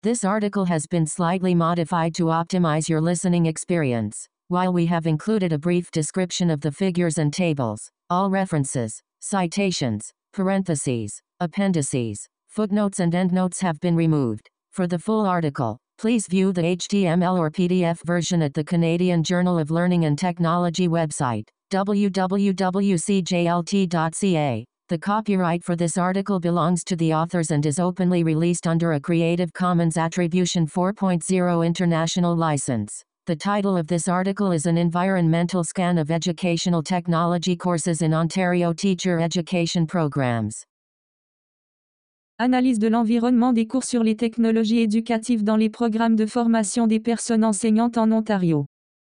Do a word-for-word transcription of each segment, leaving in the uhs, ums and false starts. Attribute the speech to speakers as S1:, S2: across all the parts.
S1: This article has been slightly modified to optimize your listening experience. While we have included a brief description of the figures and tables, all references, citations, parentheses, appendices, footnotes and endnotes have been removed. For the full article, please view the H T M L or P D F version at the Canadian Journal of Learning and Technology website, w w w dot c j l t dot c a. The copyright for this article belongs to the authors and is openly released under a Creative Commons Attribution four point oh international license. The title of this article is an environmental scan of educational technology courses in Ontario teacher education programs.
S2: Analyse de l'environnement des cours sur les technologies éducatives dans les programmes de formation des personnes enseignantes en Ontario.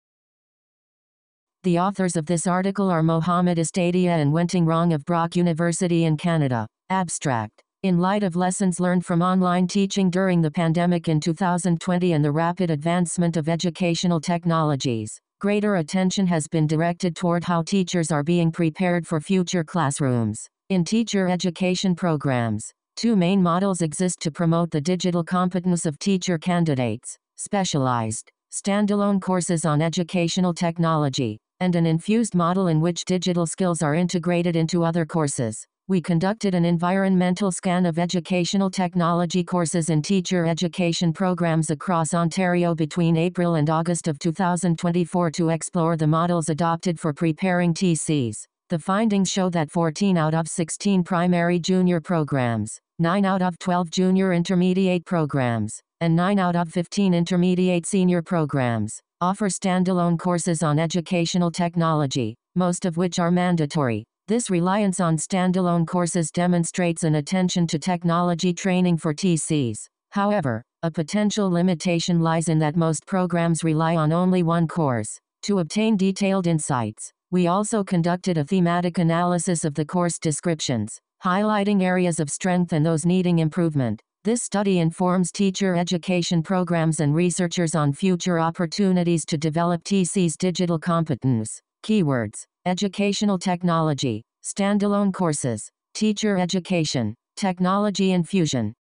S1: The authors of this article are Mohamed Estadia and Wenting Rong of Brock University in Canada. Abstract. In light of lessons learned from online teaching during the pandemic in two thousand twenty and the rapid advancement of educational technologies, greater attention has been directed toward how teachers are being prepared for future classrooms. In teacher education programs, two main models exist to promote the digital competence of teacher candidates: specialized, standalone courses on educational technology, and an infused model in which digital skills are integrated into other courses. We conducted an environmental scan of educational technology courses in teacher education programs across Ontario between April and August of two thousand twenty-four to explore the models adopted for preparing T Cs. The findings show that fourteen out of sixteen primary junior programs, nine out of twelve junior intermediate programs, and nine out of fifteen intermediate senior programs offer standalone courses on educational technology, most of which are mandatory. This reliance on standalone courses demonstrates an attention to technology training for T Cs. However, a potential limitation lies in that most programs rely on only one course. To obtain detailed insights, we also conducted a thematic analysis of the course descriptions, highlighting areas of strength and those needing improvement. This study informs teacher education programs and researchers on future opportunities to develop T C's digital competence. Keywords: educational technology, standalone courses, teacher education, technology infusion.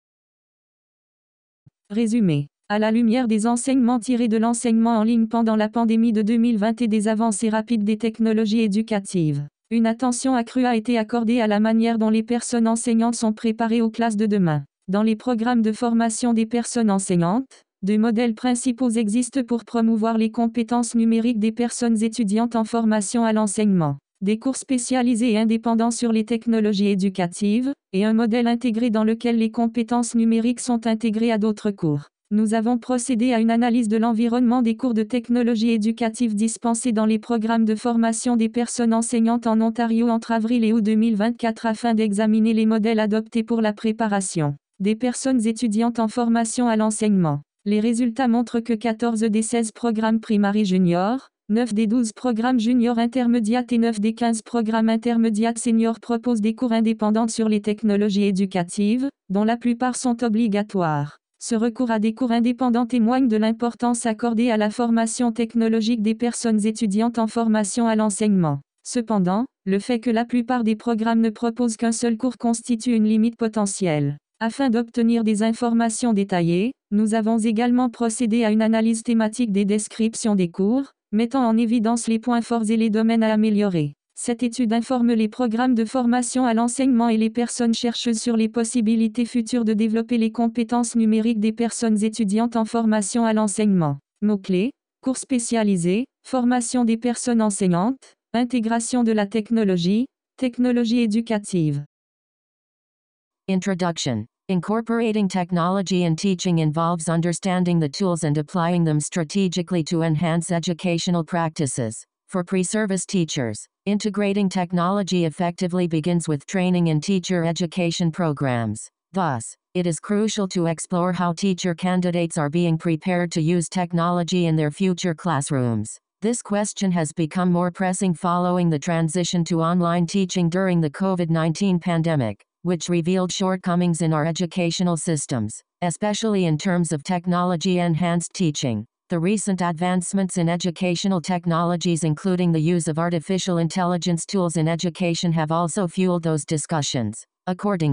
S2: Résumé. À la lumière des enseignements tirés de l'enseignement en ligne pendant la pandémie de deux mille vingt et des avancées rapides des technologies éducatives, une attention accrue a été accordée à la manière dont les personnes enseignantes sont préparées aux classes de demain. Dans les programmes de formation des personnes enseignantes, deux modèles principaux existent pour promouvoir les compétences numériques des personnes étudiantes en formation à l'enseignement. Des cours spécialisés et indépendants sur les technologies éducatives, et un modèle intégré dans lequel les compétences numériques sont intégrées à d'autres cours. Nous avons procédé à une analyse de l'environnement des cours de technologie éducative dispensés dans les programmes de formation des personnes enseignantes en Ontario entre avril et août deux mille vingt-quatre afin d'examiner les modèles adoptés pour la préparation des personnes étudiantes en formation à l'enseignement. Les résultats montrent que quatorze des seize programmes primaires juniors, neuf des douze programmes juniors intermédiats et neuf des quinze programmes intermédiats seniors proposent des cours indépendants sur les technologies éducatives, dont la plupart sont obligatoires. Ce recours à des cours indépendants témoigne de l'importance accordée à la formation technologique des personnes étudiantes en formation à l'enseignement. Cependant, le fait que la plupart des programmes ne proposent qu'un seul cours constitue une limite potentielle. Afin d'obtenir des informations détaillées, nous avons également procédé à une analyse thématique des descriptions des cours, mettant en évidence les points forts et les domaines à améliorer. Cette étude informe les programmes de formation à l'enseignement et les personnes chercheuses sur les possibilités futures de développer les compétences numériques des personnes étudiantes en formation à l'enseignement. Mots-clés: cours spécialisés, formation des personnes enseignantes, intégration de la technologie, technologie éducative.
S1: Introduction. Incorporating technology in teaching involves understanding the tools and applying them strategically to enhance educational practices. For pre-service teachers, integrating technology effectively begins with training in teacher education programs. Thus, it is crucial to explore how teacher candidates are being prepared to use technology in their future classrooms. This question has become more pressing following the transition to online teaching during the COVID nineteen pandemic, which revealed shortcomings in our educational systems, especially in terms of technology-enhanced teaching. The recent advancements in educational technologies, including the use of artificial intelligence tools in education, have also fueled those discussions. Accordingly,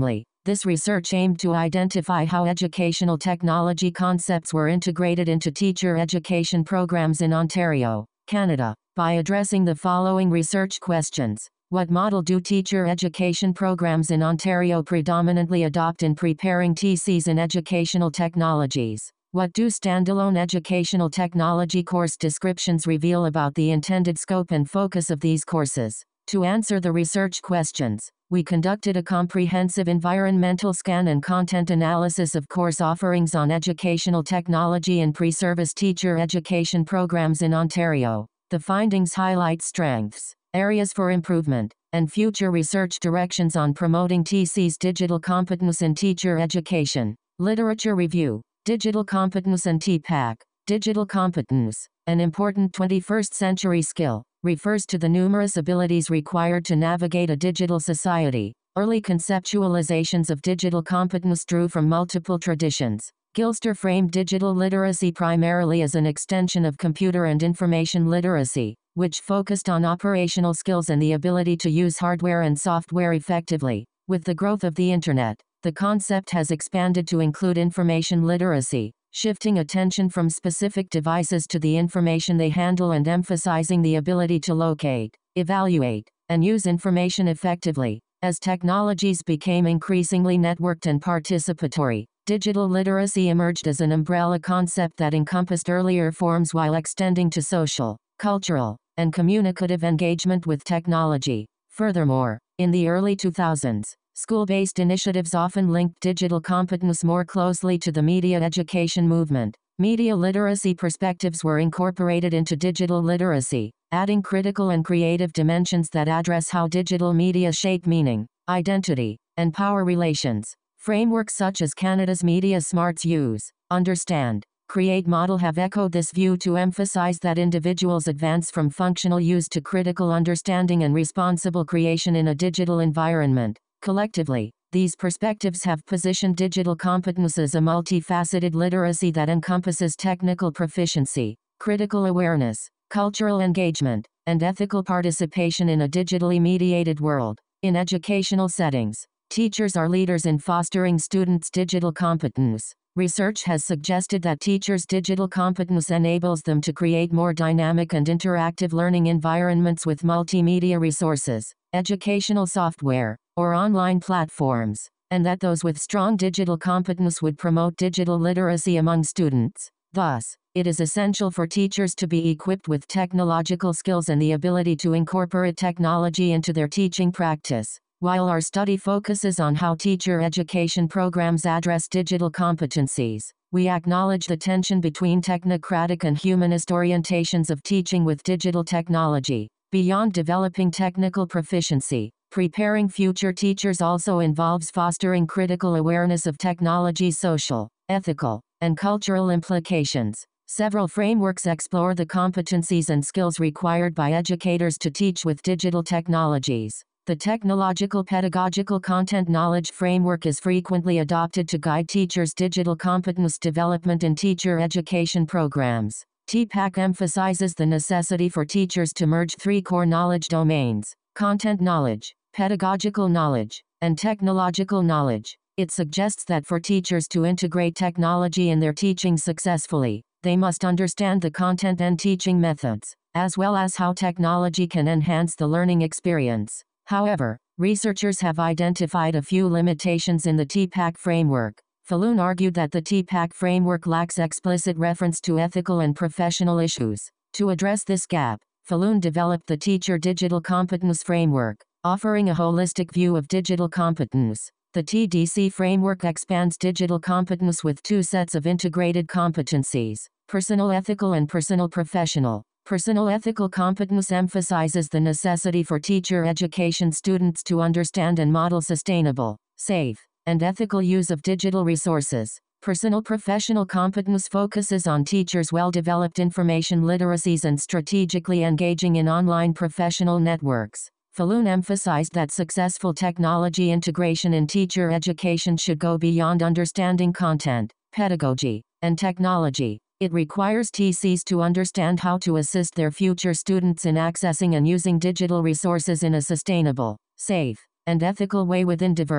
S1: This research aimed to identify how educational technology concepts were integrated into teacher education programs in Ontario, Canada, by addressing the following research questions. What model do teacher education programs in Ontario predominantly adopt in preparing T Cs in educational technologies? What do standalone educational technology course descriptions reveal about the intended scope and focus of these courses? To answer the research questions, we conducted a comprehensive environmental scan and content analysis of course offerings on educational technology and pre-service teacher education programs in Ontario. The findings highlight strengths, areas for improvement, and future research directions on promoting T C's digital competence in teacher education. Literature review. Digital competence and T PAC. Digital competence, an important twenty-first century skill, refers to the numerous abilities required to navigate a digital society. Early conceptualizations of digital competence drew from multiple traditions. Gilster framed digital literacy primarily as an extension of computer and information literacy, which focused on operational skills and the ability to use hardware and software effectively. With the growth of the Internet, the concept has expanded to include information literacy, shifting attention from specific devices to the information they handle and emphasizing the ability to locate, evaluate, and use information effectively. As technologies became increasingly networked and participatory, digital literacy emerged as an umbrella concept that encompassed earlier forms while extending to social, cultural, and communicative engagement with technology. Furthermore, in the early two thousands, school-based initiatives often linked digital competence more closely to the media education movement. Media literacy perspectives were incorporated into digital literacy, adding critical and creative dimensions that address how digital media shape meaning, identity, and power relations. Frameworks such as Canada's Media Smarts Use, Understand, Create model have echoed this view to emphasize that individuals advance from functional use to critical understanding and responsible creation in a digital environment. Collectively, these perspectives have positioned digital competence as a multifaceted literacy that encompasses technical proficiency, critical awareness, cultural engagement, and ethical participation in a digitally mediated world. In educational settings, teachers are leaders in fostering students' digital competence. Research has suggested that teachers' digital competence enables them to create more dynamic and interactive learning environments with multimedia resources, educational software, or online platforms, and that those with strong digital competence would promote digital literacy among students. Thus, it is essential for teachers to be equipped with technological skills and the ability to incorporate technology into their teaching practice. While our study focuses on how teacher education programs address digital competencies, we acknowledge the tension between technocratic and humanist orientations of teaching with digital technology. Beyond developing technical proficiency, preparing future teachers also involves fostering critical awareness of technology's social, ethical, and cultural implications. Several frameworks explore the competencies and skills required by educators to teach with digital technologies. The Technological Pedagogical Content Knowledge Framework is frequently adopted to guide teachers' digital competence development in teacher education programs. T PAC emphasizes the necessity for teachers to merge three core knowledge domains: content knowledge, pedagogical knowledge, and technological knowledge. It suggests that for teachers to integrate technology in their teaching successfully, they must understand the content and teaching methods, as well as how technology can enhance the learning experience. However, researchers have identified a few limitations in the T PAC framework. Falloon argued that the T PAC framework lacks explicit reference to ethical and professional issues. To address this gap, Falloon developed the Teacher Digital Competence Framework, offering a holistic view of digital competence. The T D C framework expands digital competence with two sets of integrated competencies: personal ethical and personal professional. Personal ethical competence emphasizes the necessity for teacher education students to understand and model sustainable, safe, and ethical use of digital resources. Personal professional competence focuses on teachers' well-developed information literacies and strategically engaging in online professional networks. Falloon emphasized that successful technology integration in teacher education should go beyond understanding content, pedagogy, and technology. It requires T Cs to understand how to assist their future students in accessing and using digital resources in a sustainable, safe, and ethical way within diverse,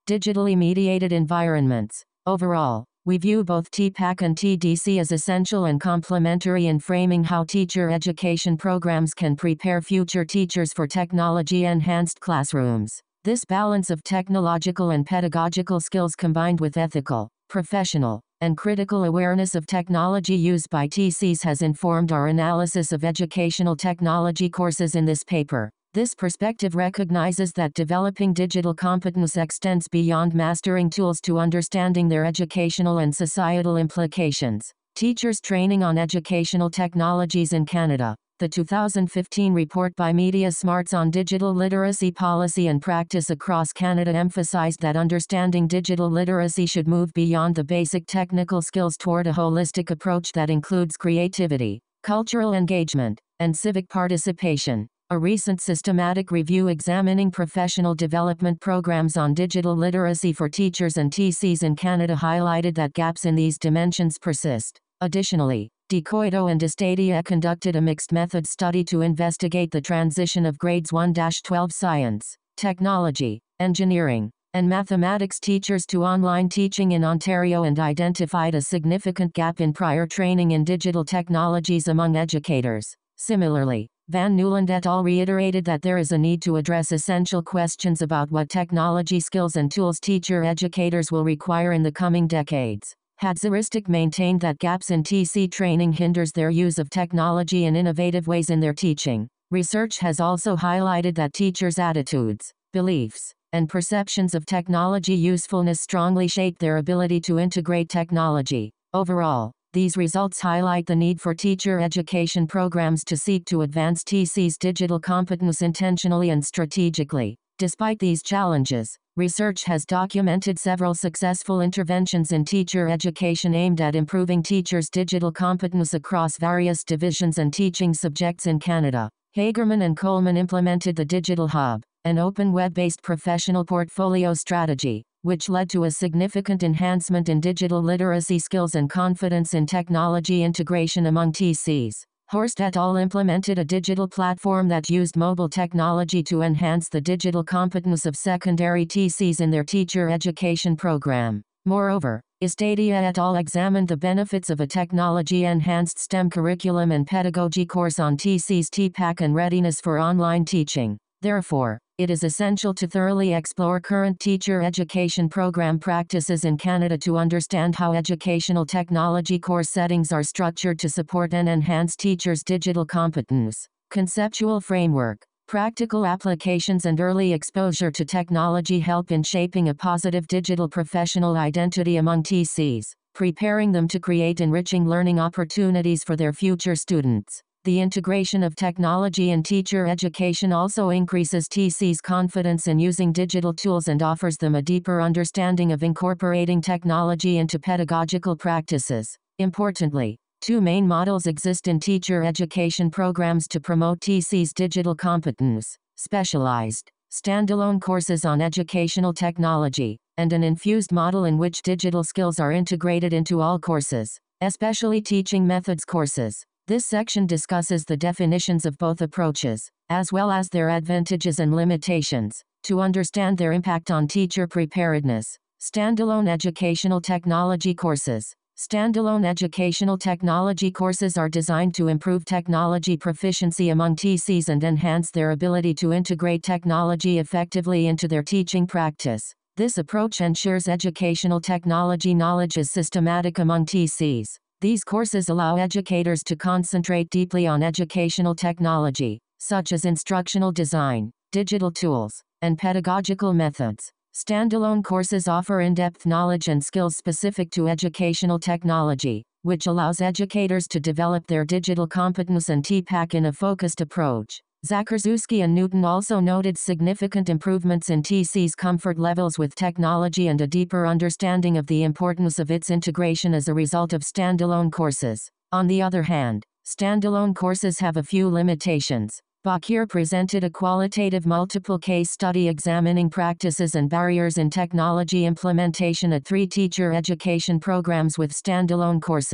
S1: Digitally mediated environments. Overall, we view both T PACK and T D C as essential and complementary in framing how teacher education programs can prepare future teachers for technology-enhanced classrooms. This balance of technological and pedagogical skills combined with ethical, professional, and critical awareness of technology used by T Cs has informed our analysis of educational technology courses in this paper. This perspective recognizes that developing digital competence extends beyond mastering tools to understanding their educational and societal implications. Teachers Training on Educational Technologies in Canada. The two thousand fifteen report by Media Smarts on digital literacy policy and practice across Canada emphasized that understanding digital literacy should move beyond the basic technical skills toward a holistic approach that includes creativity, cultural engagement, and civic participation. A recent systematic review examining professional development programs on digital literacy for teachers and T Cs in Canada highlighted that gaps in these dimensions persist. Additionally, Decoido and Estadia conducted a mixed method study to investigate the transition of grades one to twelve science, technology, engineering, and mathematics teachers to online teaching in Ontario and identified a significant gap in prior training in digital technologies among educators. Similarly, Van Newland et al. Reiterated that there is a need to address essential questions about what technology skills and tools teacher educators will require in the coming decades. Hadzaristic maintained that gaps in T C training hinders their use of technology in innovative ways in their teaching. Research has also highlighted that teachers' attitudes, beliefs, and perceptions of technology usefulness strongly shape their ability to integrate technology. Overall, these results highlight the need for teacher education programs to seek to advance T C's digital competence intentionally and strategically. Despite these challenges, research has documented several successful interventions in teacher education aimed at improving teachers' digital competence across various divisions and teaching subjects in Canada. Hagerman and Coleman implemented the Digital Hub, an open web-based professional portfolio strategy, which led to a significant enhancement in digital literacy skills and confidence in technology integration among T Cs. Horst et al. Implemented a digital platform that used mobile technology to enhance the digital competence of secondary T Cs in their teacher education program. Moreover, Estadia et al. Examined the benefits of a technology-enhanced STEM curriculum and pedagogy course on T C's T PACK and readiness for online teaching. Therefore, it is essential to thoroughly explore current teacher education program practices in Canada to understand how educational technology course settings are structured to support and enhance teachers' digital competence. Conceptual framework, practical applications and early exposure to technology help in shaping a positive digital professional identity among T Cs, preparing them to create enriching learning opportunities for their future students. The integration of technology in teacher education also increases T C's confidence in using digital tools and offers them a deeper understanding of incorporating technology into pedagogical practices. Importantly, two main models exist in teacher education programs to promote T C's digital competence: specialized, standalone courses on educational technology, and an infused model in which digital skills are integrated into all courses, especially teaching methods courses. This section discusses the definitions of both approaches, as well as their advantages and limitations, to understand their impact on teacher preparedness. Standalone educational technology courses. Standalone educational technology courses are designed to improve technology proficiency among T Cs and enhance their ability to integrate technology effectively into their teaching practice. This approach ensures educational technology knowledge is systematic among T Cs. These courses allow educators to concentrate deeply on educational technology, such as instructional design, digital tools, and pedagogical methods. Standalone courses offer in-depth knowledge and skills specific to educational technology, which allows educators to develop their digital competence and T PACK in a focused approach. Zakurzewski and Newton also noted significant improvements in T C's comfort levels with technology and a deeper understanding of the importance of its integration as a result of standalone courses. On the other hand, standalone courses have a few limitations. Bakir presented a qualitative multiple case study examining practices and barriers in technology implementation at three teacher education programs with standalone courses.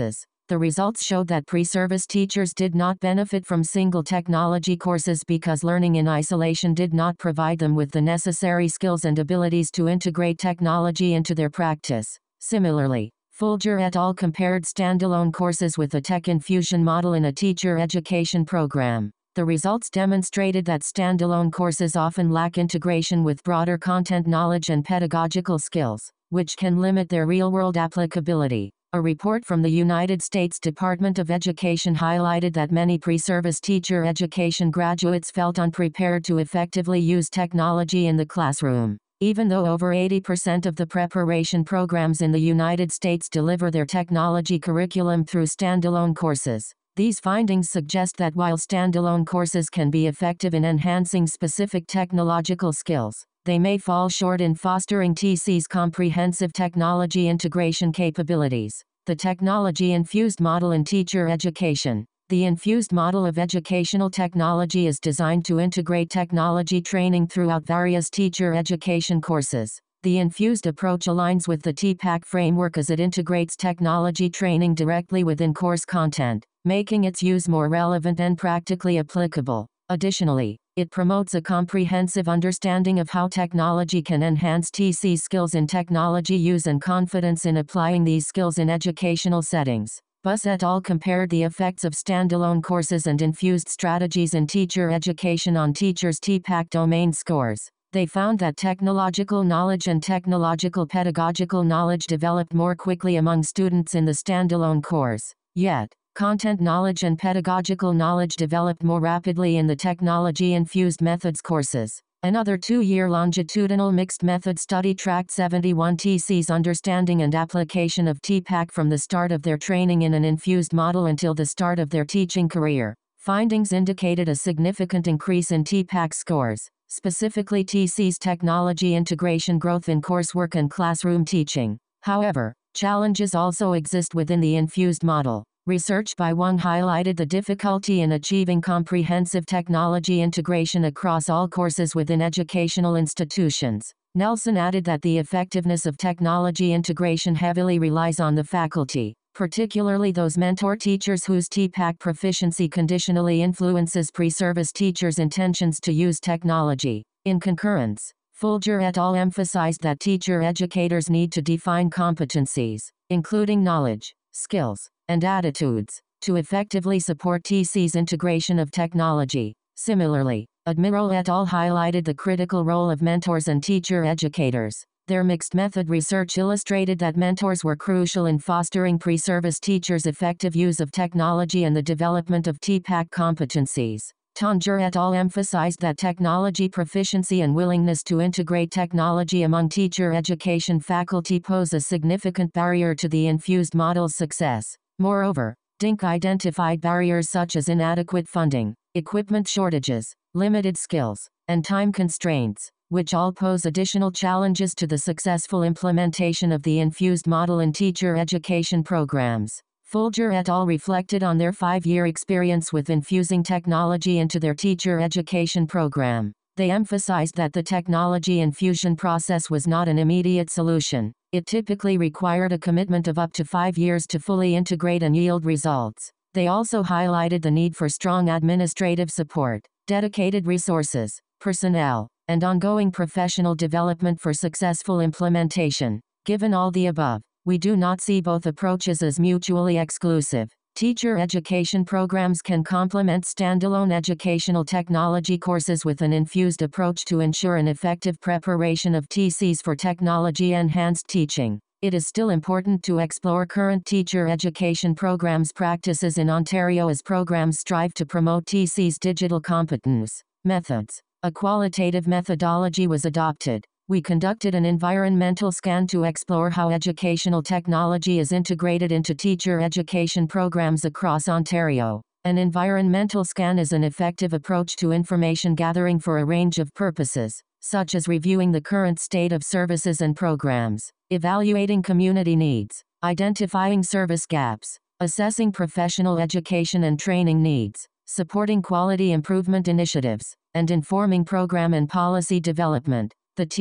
S1: The results showed that pre-service teachers did not benefit from single technology courses because learning in isolation did not provide them with the necessary skills and abilities to integrate technology into their practice. Similarly, Folger et al. Compared standalone courses with a tech infusion model in a teacher education program. The results demonstrated that standalone courses often lack integration with broader content knowledge and pedagogical skills, which can limit their real-world applicability. A report from the United States Department of Education highlighted that many pre-service teacher education graduates felt unprepared to effectively use technology in the classroom. Even though over eighty percent of the preparation programs in the United States deliver their technology curriculum through standalone courses, these findings suggest that while standalone courses can be effective in enhancing specific technological skills, they may fall short in fostering T C's comprehensive technology integration capabilities. The technology-infused model in teacher education. The infused model of educational technology is designed to integrate technology training throughout various teacher education courses. The infused approach aligns with the T PACK framework as it integrates technology training directly within course content, making its use more relevant and practically applicable. Additionally, it promotes a comprehensive understanding of how technology can enhance T C's skills in technology use and confidence in applying these skills in educational settings. Buss et al. Compared the effects of standalone courses and infused strategies in teacher education on teachers' T PACK domain scores. They found that technological knowledge and technological pedagogical knowledge developed more quickly among students in the standalone course. Yet, content knowledge and pedagogical knowledge developed more rapidly in the technology-infused methods courses. Another two-year longitudinal mixed method study tracked seventy-one T C's understanding and application of T PACK from the start of their training in an infused model until the start of their teaching career. Findings indicated a significant increase in T PACK scores, specifically T C's technology integration growth in coursework and classroom teaching. However, challenges also exist within the infused model. Research by Wang highlighted the difficulty in achieving comprehensive technology integration across all courses within educational institutions. Nelson added that the effectiveness of technology integration heavily relies on the faculty, particularly those mentor teachers whose T PACK proficiency conditionally influences pre-service teachers' intentions to use technology. In concurrence, Folger et al. Emphasized that teacher educators need to define competencies, including knowledge, skills, and attitudes, to effectively support T C's integration of technology. Similarly, Admiral et al. Highlighted the critical role of mentors and teacher educators. Their mixed method research illustrated that mentors were crucial in fostering pre-service teachers' effective use of technology and the development of T PACK competencies. Tonger et al. Emphasized that technology proficiency and willingness to integrate technology among teacher education faculty pose a significant barrier to the infused model's success. Moreover, Dink identified barriers such as inadequate funding, equipment shortages, limited skills, and time constraints, which all pose additional challenges to the successful implementation of the infused model in teacher education programs. Folger et al. Reflected on their five-year experience with infusing technology into their teacher education program. They emphasized that the technology infusion process was not an immediate solution. It typically required a commitment of up to five years to fully integrate and yield results. They also highlighted the need for strong administrative support, dedicated resources, personnel, and ongoing professional development for successful implementation. Given all the above, we do not see both approaches as mutually exclusive. Teacher education programs can complement standalone educational technology courses with an infused approach to ensure an effective preparation of T Cs for technology-enhanced teaching. It is still important to explore current teacher education programs practices in Ontario as programs strive to promote T C's digital competence. Methods. A qualitative methodology was adopted. We conducted an environmental scan to explore how educational technology is integrated into teacher education programs across Ontario. An environmental scan is an effective approach to information gathering for a range of purposes, such as reviewing the current state of services and programs, evaluating community needs, identifying service gaps, assessing professional education and training needs, supporting quality improvement initiatives, and informing program and policy development. The team,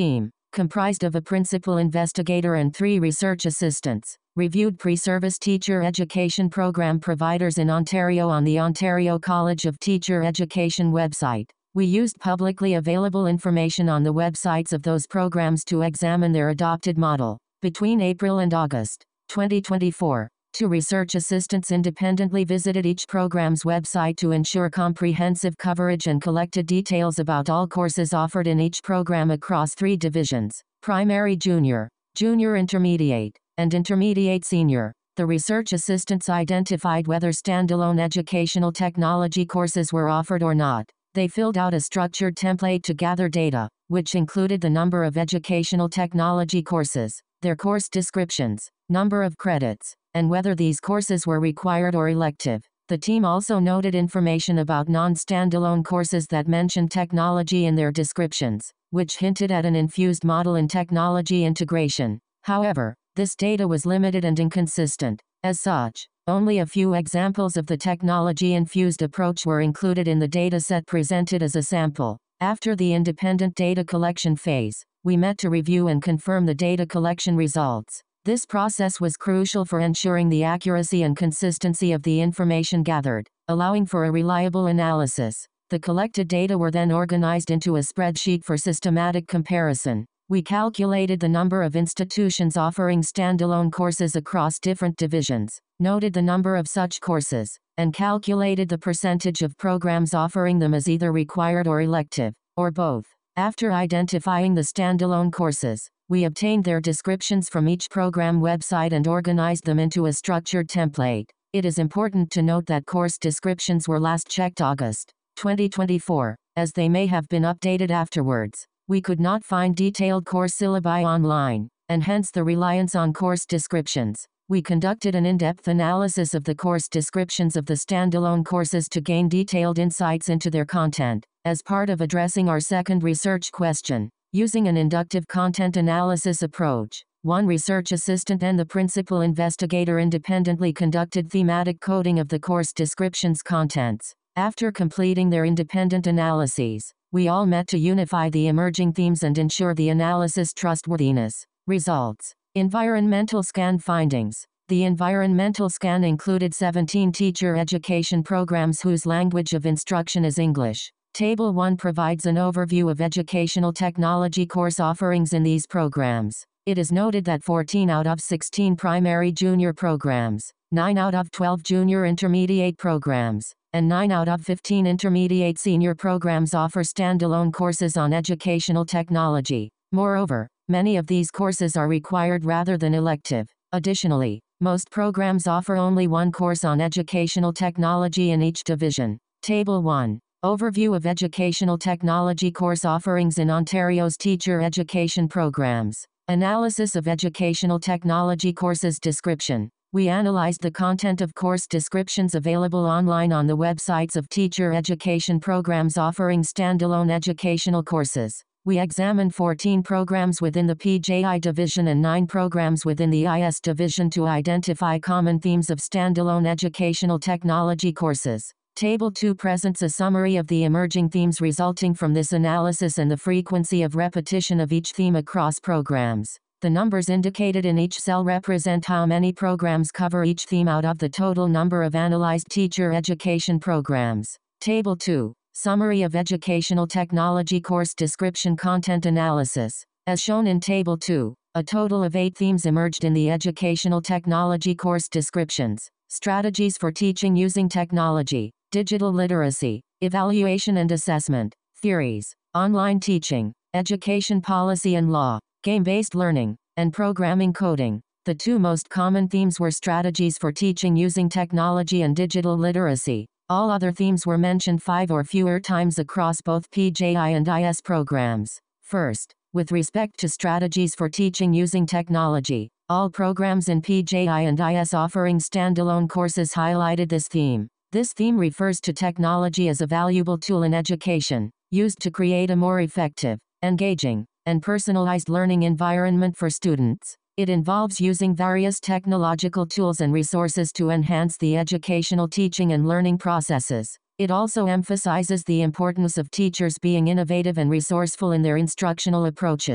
S1: comprised of a principal investigator and three research assistants. Reviewed pre-service teacher education program providers in Ontario on the Ontario College of Teacher Education website. We used publicly available information on the websites of those programs to examine their adopted model. Between April and August twenty twenty-four, two research assistants independently visited each program's website to ensure comprehensive coverage and collected details about all courses offered in each program across three divisions: primary junior, junior intermediate, and intermediate senior. The research assistants identified whether standalone educational technology courses were offered or not. They filled out a structured template to gather data, which included the number of educational technology courses, their course descriptions, number of credits, and whether these courses were required or elective. The team also noted information about non-standalone courses that mentioned technology in their descriptions, which hinted at an infused model in technology integration. However, this data was limited and inconsistent. As such, only a few examples of the technology-infused approach were included in the dataset presented as a sample. After the independent data collection phase, we met to review and confirm the data collection results. This process was crucial for ensuring the accuracy and consistency of the information gathered, allowing for a reliable analysis. The collected data were then organized into a spreadsheet for systematic comparison. We calculated the number of institutions offering standalone courses across different divisions, noted the number of such courses, and calculated the percentage of programs offering them as either required or elective, or both. After identifying the standalone courses, we obtained their descriptions from each program website and organized them into a structured template. It is important to note that course descriptions were last checked August twenty twenty-four, as they may have been updated afterwards. We could not find detailed course syllabi online, and hence the reliance on course descriptions. We conducted an in-depth analysis of the course descriptions of the standalone courses to gain detailed insights into their content. As part of addressing our second research question, using an inductive content analysis approach, one research assistant and the principal investigator independently conducted thematic coding of the course descriptions contents. After completing their independent analyses, we all met to unify the emerging themes and ensure the analysis trustworthiness. Results. Environmental scan findings. The environmental scan included seventeen teacher education programs whose language of instruction is English. Table one provides an overview of educational technology course offerings in these programs. It is noted that fourteen out of sixteen primary junior programs, nine out of twelve junior intermediate programs, and nine out of fifteen intermediate senior programs offer standalone courses on educational technology. Moreover, many of these courses are required rather than elective. Additionally, most programs offer only one course on educational technology in each division. Table one. Overview of educational technology course offerings in Ontario's teacher education programs. Analysis of educational technology courses description. We analyzed the content of course descriptions available online on the websites of teacher education programs offering standalone educational courses. We examined fourteen programs within the P J I division and nine programs within the I S division to identify common themes of standalone educational technology courses. Table two presents a summary of the emerging themes resulting from this analysis and the frequency of repetition of each theme across programs. The numbers indicated in each cell represent how many programs cover each theme out of the total number of analyzed teacher education programs. Table two. Summary of educational technology course description content analysis. As shown in Table two, a total of eight themes emerged in the educational technology course descriptions: strategies for teaching using technology, digital literacy, evaluation and assessment, theories, online teaching, education policy and law, game-based learning, and programming coding. The two most common themes were strategies for teaching using technology and digital literacy. All other themes were mentioned five or fewer times across both P J I and I S programs. First, with respect to strategies for teaching using technology, all programs in P J I and I S offering standalone courses highlighted this theme. This theme refers to technology as a valuable tool in education, used to create a more effective, engaging, and personalized learning environment for students. It involves using various technological tools and resources to enhance the educational teaching and learning processes. It also emphasizes the importance of teachers being innovative and resourceful in their instructional approaches.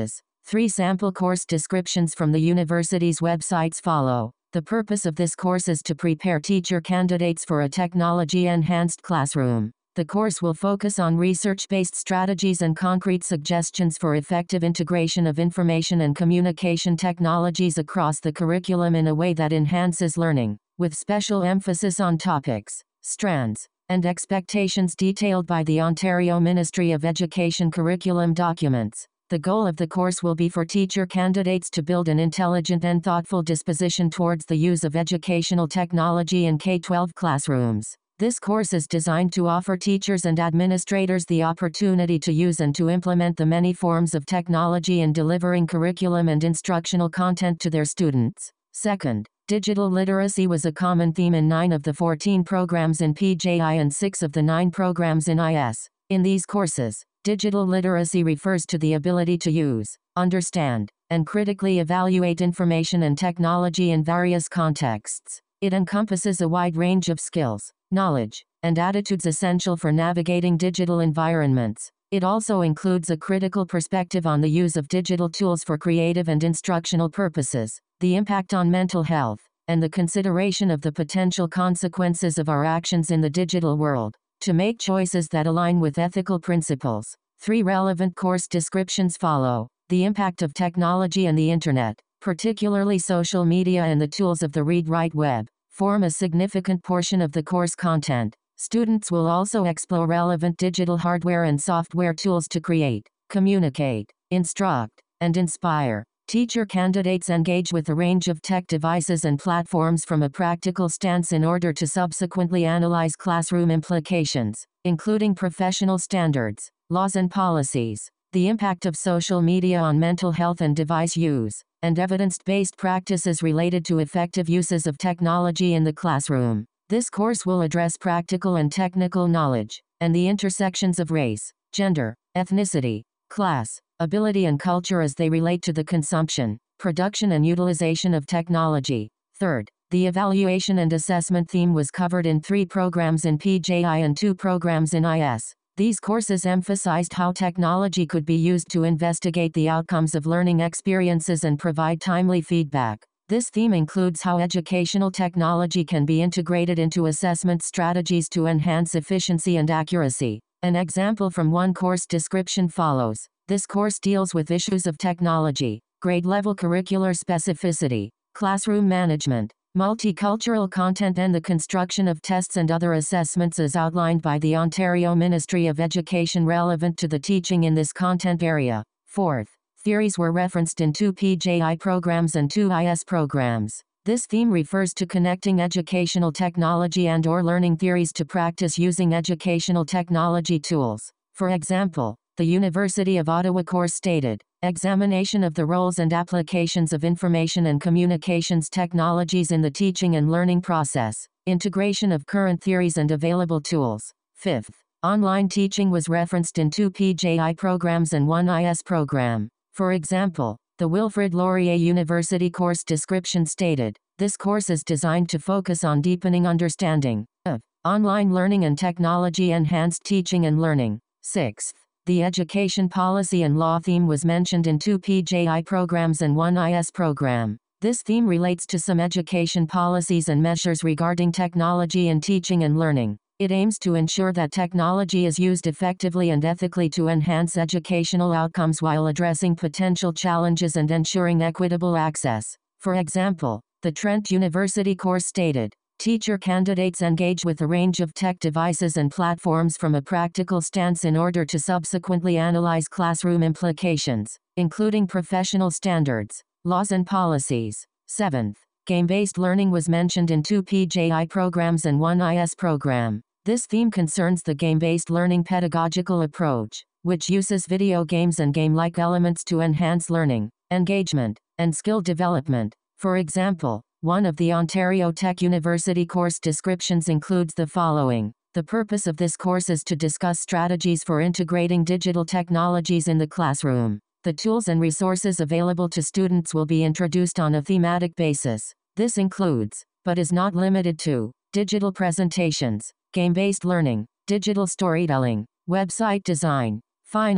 S1: Three sample course descriptions from the university's websites follow. The purpose of this course is to prepare teacher candidates for a technology-enhanced classroom. The course will focus on research-based strategies and concrete suggestions for effective integration of information and communication technologies across the curriculum in a way that enhances learning, with special emphasis on topics, strands, and expectations detailed by the Ontario Ministry of Education curriculum documents. The goal of the course will be for teacher candidates to build an intelligent and thoughtful disposition towards the use of educational technology in K twelve classrooms. This course is designed to offer teachers and administrators the opportunity to use and to implement the many forms of technology in delivering curriculum and instructional content to their students. Second, digital literacy was a common theme in nine of the fourteen programs in P J I and six of the nine programs in I S. In these courses, digital literacy refers to the ability to use, understand, and critically evaluate information and technology in various contexts. It encompasses a wide range of skills, knowledge, and attitudes essential for navigating digital environments. It also includes a critical perspective on the use of digital tools for creative and instructional purposes, the impact on mental health, and the consideration of the potential consequences of our actions in the digital world. To make choices that align with ethical principles, three relevant course descriptions follow. The impact of technology and the Internet, particularly social media and the tools of the read-write web, form a significant portion of the course content. Students will also explore relevant digital hardware and software tools to create, communicate, instruct, and inspire. Teacher candidates engage with a range of tech devices and platforms from a practical stance in order to subsequently analyze classroom implications, including professional standards, laws and policies, the impact of social media on mental health and device use, and evidence-based practices related to effective uses of technology in the classroom. This course will address practical and technical knowledge, and the intersections of race, gender, ethnicity, class, ability and culture as they relate to the consumption, production and utilization of technology. Third, the evaluation and assessment theme was covered in three programs in P J I and two programs in I S. These courses emphasized how technology could be used to investigate the outcomes of learning experiences and provide timely feedback. This theme includes how educational technology can be integrated into assessment strategies to enhance efficiency and accuracy. An example from one course description follows. This course deals with issues of technology, grade-level curricular specificity, classroom management, multicultural content and the construction of tests and other assessments as outlined by the Ontario Ministry of Education relevant to the teaching in this content area. Fourth, theories were referenced in two P J I programs and two I S programs. This theme refers to connecting educational technology and or learning theories to practice using educational technology tools. For example, the University of Ottawa course stated, examination of the roles and applications of information and communications technologies in the teaching and learning process, integration of current theories and available tools. Fifth, online teaching was referenced in two P J I programs and one I S program. For example, the Wilfrid Laurier University course description stated, this course is designed to focus on deepening understanding of online learning and technology-enhanced teaching and learning. Sixth, the education policy and law theme was mentioned in two P J I programs and one I S program. This theme relates to some education policies and measures regarding technology in teaching and learning. It aims to ensure that technology is used effectively and ethically to enhance educational outcomes while addressing potential challenges and ensuring equitable access. For example, the Trent University course stated, teacher candidates engage with a range of tech devices and platforms from a practical stance in order to subsequently analyze classroom implications, including professional standards, laws and policies. Seventh, game-based learning was mentioned in two P J I programs and one I S program. This theme concerns the game-based learning pedagogical approach, which uses video games and game-like elements to enhance learning, engagement, and skill development. For example, one of the Ontario Tech University course descriptions includes the following. The purpose of this course is to discuss strategies for integrating digital technologies in the classroom. The tools and resources available to students will be introduced on a thematic basis. This includes, but is not limited to, digital presentations, game-based learning, digital storytelling, website design. Finally,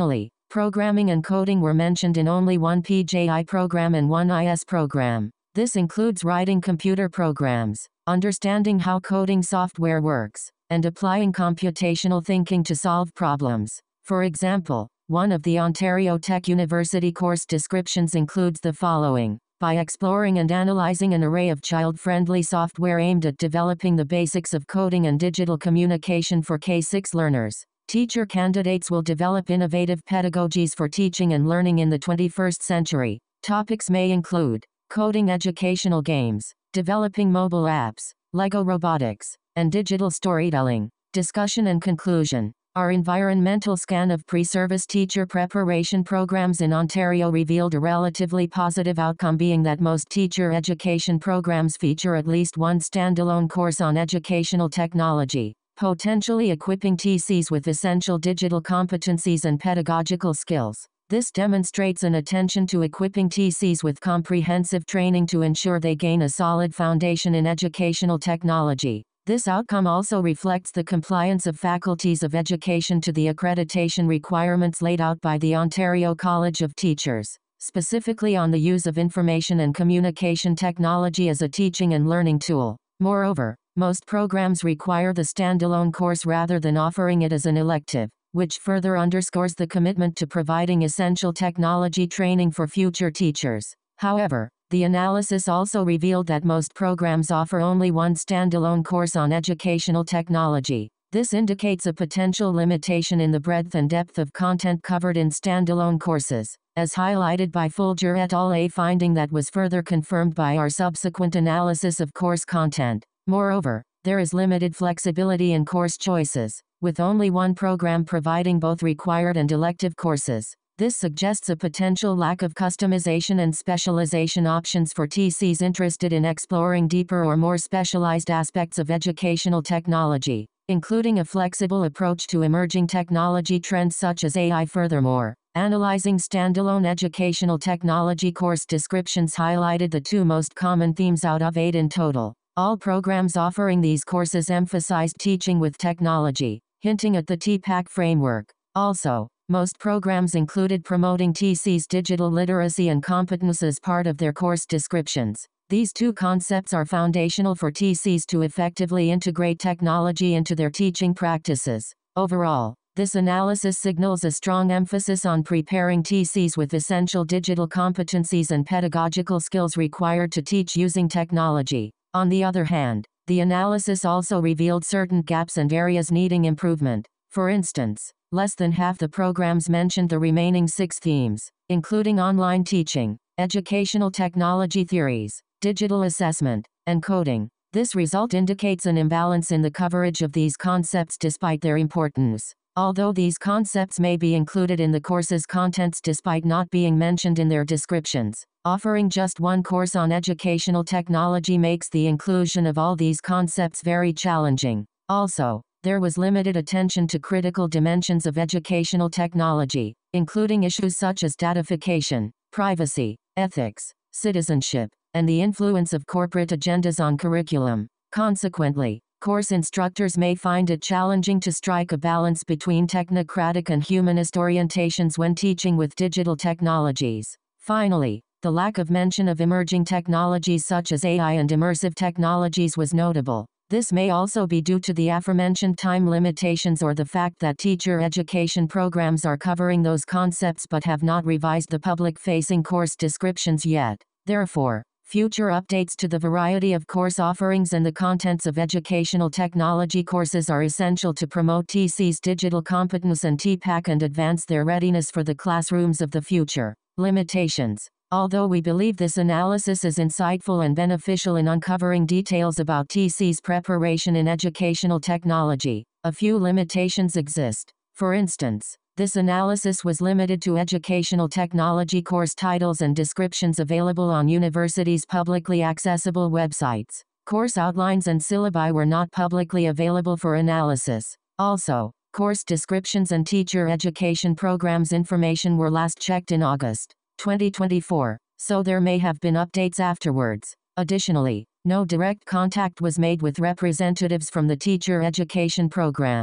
S1: Programming and coding were mentioned in only one P J I program and one I S program. This includes writing computer programs, understanding how coding software works, and applying computational thinking to solve problems. For example, one of the Ontario Tech University course descriptions includes the following: by exploring and analyzing an array of child-friendly software aimed at developing the basics of coding and digital communication for K six learners, teacher candidates will develop innovative pedagogies for teaching and learning in the twenty-first century. Topics may include coding educational games, developing mobile apps, Lego robotics, and digital storytelling. Discussion and conclusion. Our environmental scan of pre-service teacher preparation programs in Ontario revealed a relatively positive outcome, being that most teacher education programs feature at least one standalone course on educational technology, potentially equipping T Cs with essential digital competencies and pedagogical skills. This demonstrates an attention to equipping T Cs with comprehensive training to ensure they gain a solid foundation in educational technology. This outcome also reflects the compliance of faculties of education to the accreditation requirements laid out by the Ontario College of Teachers, specifically on the use of information and communication technology as a teaching and learning tool. Moreover, most programs require the standalone course rather than offering it as an elective, which further underscores the commitment to providing essential technology training for future teachers. However, the analysis also revealed that most programs offer only one standalone course on educational technology. This indicates a potential limitation in the breadth and depth of content covered in standalone courses, as highlighted by Folger et al., a finding that was further confirmed by our subsequent analysis of course content. Moreover, there is limited flexibility in course choices, with only one program providing both required and elective courses. This suggests a potential lack of customization and specialization options for T Cs interested in exploring deeper or more specialized aspects of educational technology, including a flexible approach to emerging technology trends such as A I. Furthermore, analyzing standalone educational technology course descriptions highlighted the two most common themes out of eight in total. All programs offering these courses emphasized teaching with technology, hinting at the T PAC framework. Also, most programs included promoting T Cs' digital literacy and competence as part of their course descriptions. These two concepts are foundational for T Cs to effectively integrate technology into their teaching practices. Overall, this analysis signals a strong emphasis on preparing T Cs with essential digital competencies and pedagogical skills required to teach using technology. On the other hand, the analysis also revealed certain gaps and areas needing improvement. For instance, less than half the programs mentioned the remaining six themes, including online teaching, educational technology theories, digital assessment, and coding. This result indicates an imbalance in the coverage of these concepts despite their importance. Although these concepts may be included in the course's contents despite not being mentioned in their descriptions, offering just one course on educational technology makes the inclusion of all these concepts very challenging. Also, there was limited attention to critical dimensions of educational technology, including issues such as datafication, privacy, ethics, citizenship, and the influence of corporate agendas on curriculum. Consequently, course instructors may find it challenging to strike a balance between technocratic and humanist orientations when teaching with digital technologies. Finally, the lack of mention of emerging technologies such as A I and immersive technologies was notable. This may also be due to the aforementioned time limitations or the fact that teacher education programs are covering those concepts but have not revised the public-facing course descriptions yet. Therefore, future updates to the variety of course offerings and the contents of educational technology courses are essential to promote T Cs' digital competence and T PAC and advance their readiness for the classrooms of the future. Limitations. Although we believe this analysis is insightful and beneficial in uncovering details about T Cs' preparation in educational technology, a few limitations exist. For instance, this analysis was limited to educational technology course titles and descriptions available on universities' publicly accessible websites. Course outlines and syllabi were not publicly available for analysis. Also, course descriptions and teacher education programs information were last checked in August twenty twenty-four, so there may have been updates afterwards. Additionally, no direct contact was made with representatives from the teacher education programs.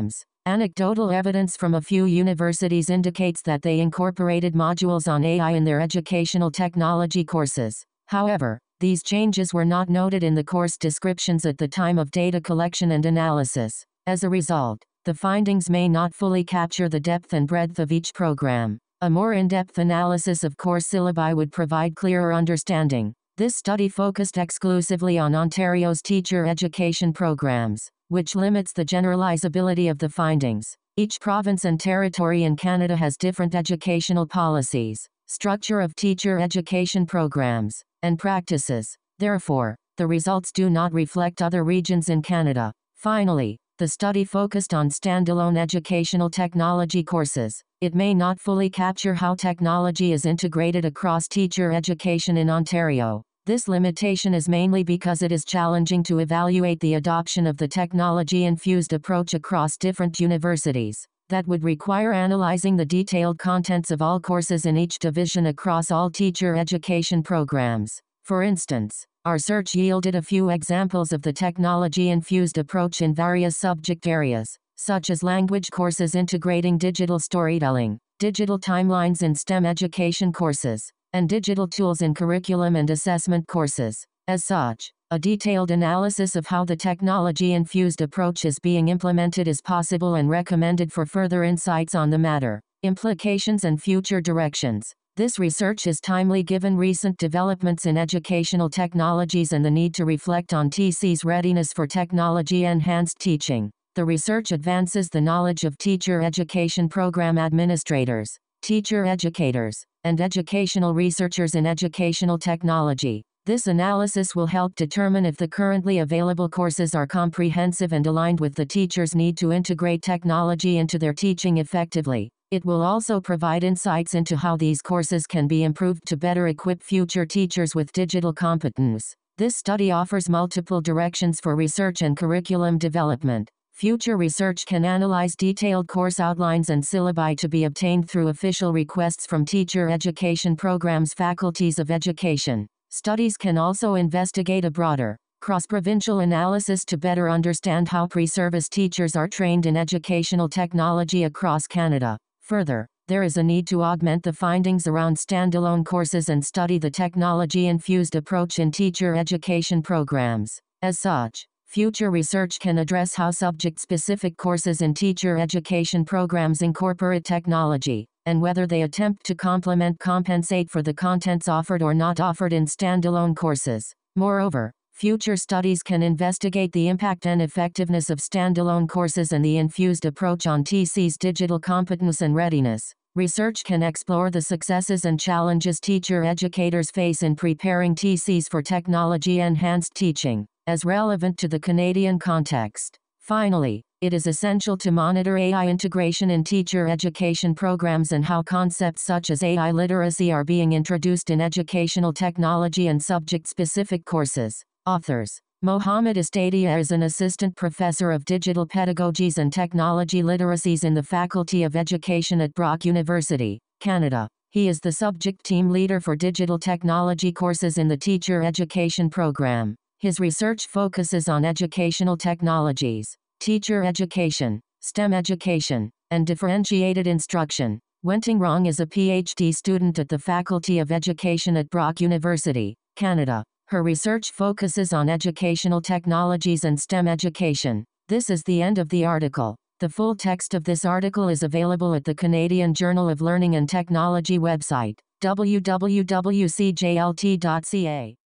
S1: Anecdotal evidence from a few universities indicates that they incorporated modules on A I in their educational technology courses. However, these changes were not noted in the course descriptions at the time of data collection and analysis. As a result, the findings may not fully capture the depth and breadth of each program. A more in-depth analysis of course syllabi would provide clearer understanding. This study focused exclusively on Ontario's teacher education programs, which limits the generalizability of the findings. Each province and territory in Canada has different educational policies, structure of teacher education programs, and practices. Therefore, the results do not reflect other regions in Canada. Finally, the study focused on standalone educational technology courses. It may not fully capture how technology is integrated across teacher education in Ontario. This limitation is mainly because it is challenging to evaluate the adoption of the technology-infused approach across different universities. That would require analyzing the detailed contents of all courses in each division across all teacher education programs. For instance, our search yielded a few examples of the technology-infused approach in various subject areas, such as language courses integrating digital storytelling, digital timelines in STEM education courses, and digital tools in curriculum and assessment courses. As such, a detailed analysis of how the technology-infused approach is being implemented is possible and recommended for further insights on the matter, implications and future directions. This research is timely given recent developments in educational technologies and the need to reflect on T C's readiness for technology-enhanced teaching. The research advances the knowledge of teacher education program administrators, teacher educators, and educational researchers in educational technology. This analysis will help determine if the currently available courses are comprehensive and aligned with the teacher's need to integrate technology into their teaching effectively. It will also provide insights into how these courses can be improved to better equip future teachers with digital competence. This study offers multiple directions for research and curriculum development. Future research can analyze detailed course outlines and syllabi to be obtained through official requests from teacher education programs' faculties of education. Studies can also investigate a broader, cross-provincial analysis to better understand how pre-service teachers are trained in educational technology across Canada. Further, there is a need to augment the findings around standalone courses and study the technology-infused approach in teacher education programs. As such, future research can address how subject-specific courses in teacher education programs incorporate technology, and whether they attempt to complement compensate for the contents offered or not offered in standalone courses. Moreover, future studies can investigate the impact and effectiveness of standalone courses and the infused approach on T C's digital competence and readiness. Research can explore the successes and challenges teacher educators face in preparing T Cs for technology-enhanced teaching, as relevant to the Canadian context. Finally, it is essential to monitor A I integration in teacher education programs and how concepts such as A I literacy are being introduced in educational technology and subject-specific courses. Authors: Mohamed Estadia is an assistant professor of digital pedagogies and technology literacies in the Faculty of Education at Brock University, Canada. He is the subject team leader for digital technology courses in the teacher education program. His research focuses on educational technologies, teacher education, STEM education, and differentiated instruction. Wenting Rong is a P H D student at the Faculty of Education at Brock University, Canada. Her research focuses on educational technologies and STEM education. This is the end of the article. The full text of this article is available at the Canadian Journal of Learning and Technology website, w w w dot c j l t dot c a.